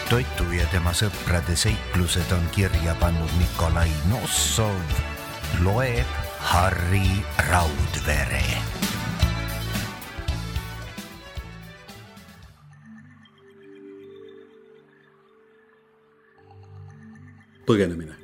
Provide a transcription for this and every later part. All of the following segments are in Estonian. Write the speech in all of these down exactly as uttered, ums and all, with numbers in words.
Toitu ja tema sõprade seiklused on kirja pannud Nikolai Nossov, loeb Harri Raudvere. Põgenemine.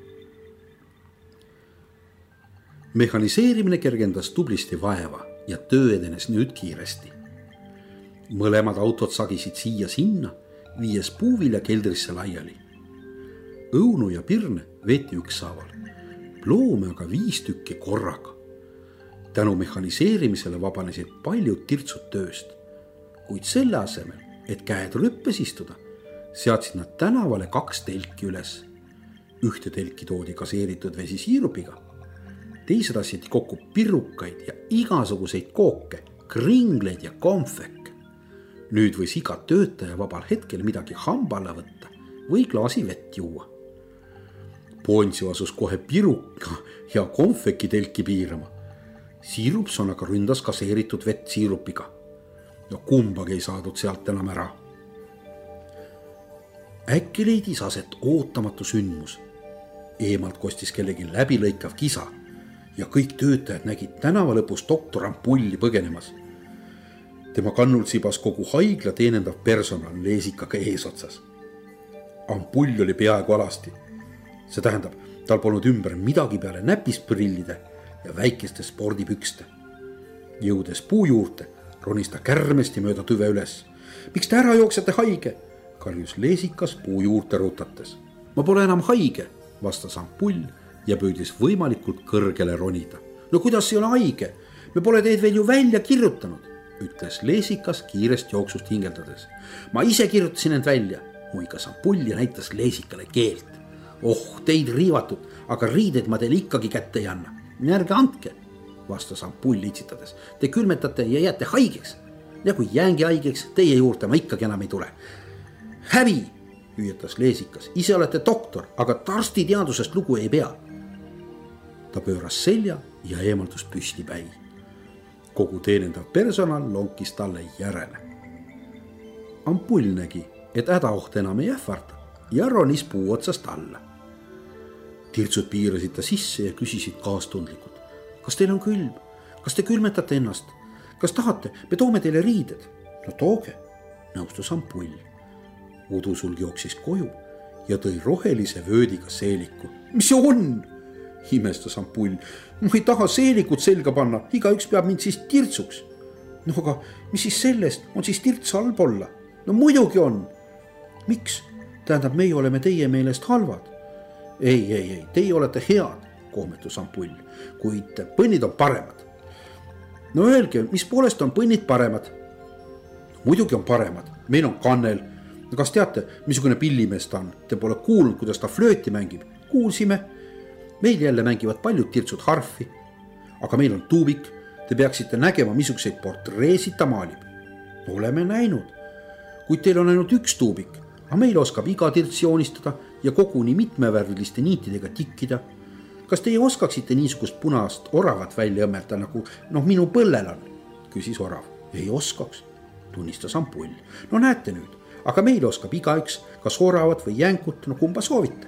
Mehhaniseerimine kergendas tublisti vaeva ja töö edenes nüüd kiiresti. Mõlemad autod sagisid siia sinna, viies puuvilja keldrisse laiali. Õunu ja pirne veeti ükshaaval, ploome aga viis tükki korraga. Tänu mehhaniseerimisele vabanesid paljud tirtsud tööst, kuid selle asemel, et käed rüppes istuda, seadsid nad tänavale kaks telki üles. Ühte telki toodi gaseeritud vesi siirupiga, teised asjati kokku pirrukaid ja igasuguseid kooke, kringleid ja konfek. Nüüd võis iga töötaja vabal hetkel midagi hambale võtta või klaasi vett juua. Poonsio asus kohe piruka ja konfeki telki piirama. Siirupson aga ründas gaseeritud vett siirupiga ja kumbagi ei saadud sealt enam ära. Äkki leidis aset ootamatu sündmus. Eemalt kostis kellegi läbilõikav kisa ja kõik töötajad nägid tänava lõpus doktor Ampulli põgenemas. Tema kannul sibas kogu haigla teenendav personal leesikaga eesotsas. Ampull oli peaaegu alasti. See tähendab, tal polnud ümber midagi peale näpisprillide ja väikeste spordipükste. Jõudes puu juurde, ronis ta kärmesti mööda tüve üles. Miks te ära jooksete haige? Karjus leesikas puu juurde rutates. Ma pole enam haige, vastas Ampull ja püüdis võimalikult kõrgele ronida. No kuidas ei ole haige? Me pole teid veel ju välja kirjutanud, ütles leesikas kiirest jooksust hingeldades. Ma ise kirjutasin end välja, muigas Ampull ja näitas leesikale keelt. Oh, teid riivatud, aga riideid ma teile ikkagi kätte ei anna. Ärge andke, vastas Ampull itsitades. Te külmetate ja jääte haigeks. Ja kui jäängi haigeks, teie juurde ma ikkagi enam ei tule. Häbi, hüüetas leesikas. Ise olete doktor, aga arstiteadusest lugu ei pea. Ta pööras selja ja eemaldus püsti päi. Kogu teenendav personal lonkis talle järele. Ampull nägi, et hädaoht enam ei ähvarda ja ronis puu otsast alla. Tirtsud piirasid ta sisse ja küsisid kaastundlikult. Kas teil on külm? Kas te külmetate ennast? Kas tahate? Me toome teile riided. No tooge, nõustus Ampull. Udusulg jooksis koju ja tõi rohelise vöödiga seeliku. Mis see on? Himestas Ampull. Ma ei taha seelikut selga panna, iga üks peab mind siis tirtsuks. No aga mis siis sellest? On siis tirts halb olla? No muidugi on. Miks? Tähendab, meie oleme teie meelest halvad. Ei, ei, ei, teie olete head, kohmetus Ampull, kuid põnnid on paremad. No öelge, mis poolest on põnnid paremad? Muidugi on paremad, meil on kannel. Kas teate, missugune pillimees ta on? Te pole kuulnud, kuidas ta flööti mängib. Kuulsime. Meil jälle mängivad paljud tirtsud harfi. Aga meil on tuubik. Te peaksite nägema, missuguseid portreesid ta maalib. Oleme näinud. Kuid teil on ainult üks tuubik. Aga meil oskab iga tirts joonistada ja koguni mitmevärviliste niitidega tikkida. Kas teie oskaksite niisugust punast oravat välja õmmelda, nagu noh, minu põllel on? Küsis orav. Ei oskaks, tunnistas Ampull. No näete nüüd, aga meil oskab igaüks, kas oravat või jänkut, no kumba soovite.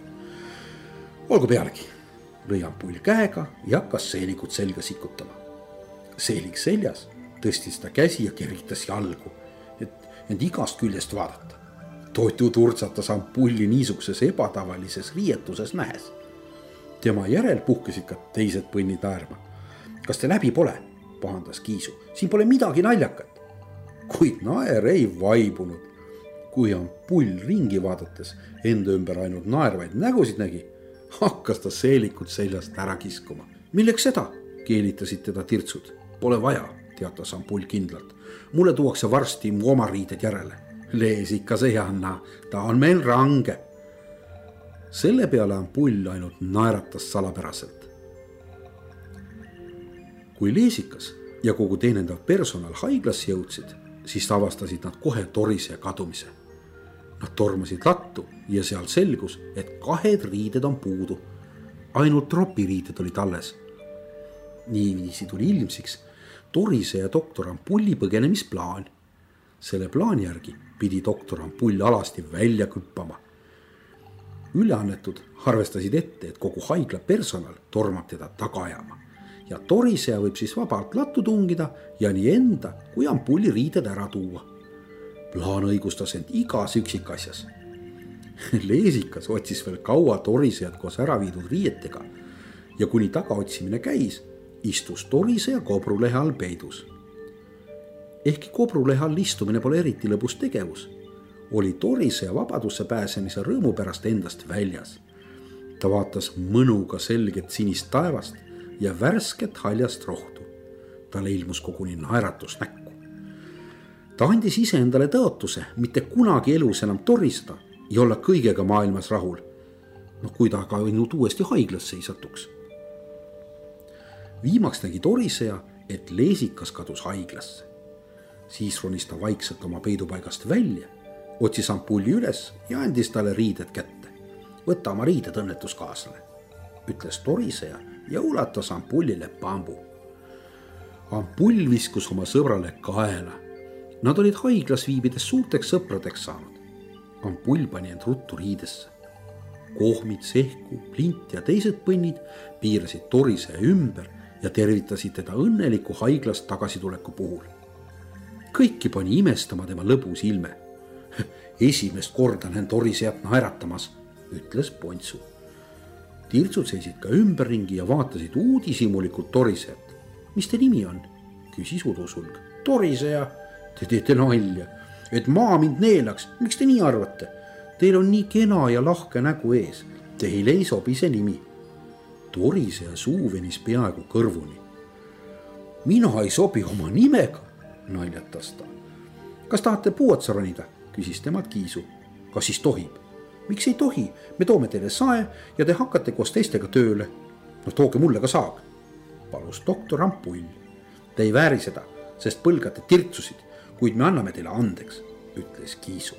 Olgu pealegi, lõi Ampull käega ja hakkas seelikut selga sikutama. Seelik seljas tõstis ta käsi ja keritas jalgu, et end igast küljest vaadata. Toitu turtsatas Ampulli niisuguses ebatavalises riietuses nähes. Tema järel puhkesid ka teised põnnid naerma. Kas te läbi pole? Pahandas Kiisu. Siin pole midagi naljakat. Kuid naer ei vaibunud. Kui Ampull ringi vaadates enda ümber ainult naervaid nägusid nägi, hakkas ta seelikut seljast ära kiskuma. Milleks seda? Keelitasid teda tirtsud. Pole vaja, teatas Ampull kindlalt. Mulle tuuakse varsti mu oma riided järele. Leesikas ei anna, ta on meil range. Selle peale Ampull ainult naeratas salapäraselt. Kui leesikas ja kogu teenendav personal haiglasse jõudsid, siis avastasid nad kohe torise ja kadumise. Nad tormasid lattu ja seal selgus, et kahed riided on puudu. Ainult tropiriided olid alles. Niiviisi tuli ilmsiks torise ja doktor Ampulli põgenemisplaan. selle plaani järgi pidi doktor Ampull alasti välja kõppama. Üleannetud arvestasid ette, et kogu haigla personal tormab teda taga ajama ja toriseja võib siis vabalt lattu tungida ja nii enda kui Ampulli riided ära tuua. Plaan õigustas end igas üksikasjas. Leesikas otsis veel kaua torisejad koos ära viidud riietega ja kuni tagaotsimine käis, istus toriseja kobrulehe all peidus. Ehkki kobrulehe all istumine pole eriti lõbus tegevus, oli toriseja vabadusse pääsemise rõõmu pärast endast väljas. Ta vaatas mõnuga selget sinist taevast ja värsket haljast rohtu. Talle ilmus koguni naeratus näkku. Ta andis ise endale tõotuse mitte kunagi elus enam toriseda ja olla kõigega maailmas rahul. No kui ta aga nüüd uuesti haiglasse ei satuks. Viimaks nägi toriseja, et Leesikas kadus haiglasse. Siis ronis ta vaikselt oma peidupaigast välja, otsis Ampulli üles ja andis talle riided kätte. Võta oma riided, õnnetuskaaslane, ütles toriseja ja ulatas Ampullile pambu. Ampull viskus oma sõbrale kaela. Nad olid haiglas viibides suurteks sõpradeks saanud. Ampull pani end ruttu riidesse. Kohmid, sehku, plint ja teised põnnid piirasid toriseja ümber ja tervitasid teda õnneliku haiglast tagasituleku puhul. Kõiki pani imestama tema lõbus ilme. Esimest korda näen torisejat naeratamas, ütles Pontsu. Tirtsud seisid ka ümberringi ja vaatasid uudishimulikult torisejat. Mis te nimi on? Küsis udusulg. Toriseja, te teete nalja, et maa mind neelaks. Miks te nii arvate? Teil on nii kena ja lahke nägu ees. Teile ei sobi see nimi. Toriseja suu venis peaaegu kõrvuni. Mina ei sobi oma nimega, naljatas ta. Kas tahate puu otsa ronida? Küsis temad Kiisu. Kas siis tohib? Miks ei tohi? Me toome teile sae ja te hakkate koos teistega tööle. No tooge mulle ka saag, palus doktor Ampull. Te ei vääri seda, sest põlgate tirtsusid, kuid me anname teile andeks, ütles Kiisu.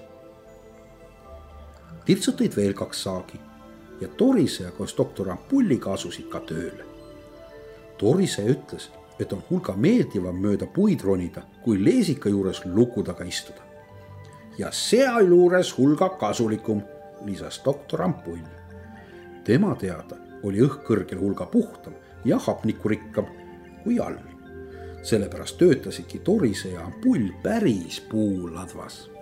Tirtsud tõid veel kaks saagi ja toriseja koos doktor Ampulliga asusid ka tööle. Toriseja ütles, et on hulga meeldivam mööda puid ronida, kui Leesika juures luku taga istuda. Ja seal juures hulga kasulikum, lisas doktor Ampull. Tema teada oli õhk kõrgel hulga puhtam ja hapnikurikkam kui all. Sellepärast töötasidki toriseja Ampull päris puuladvas.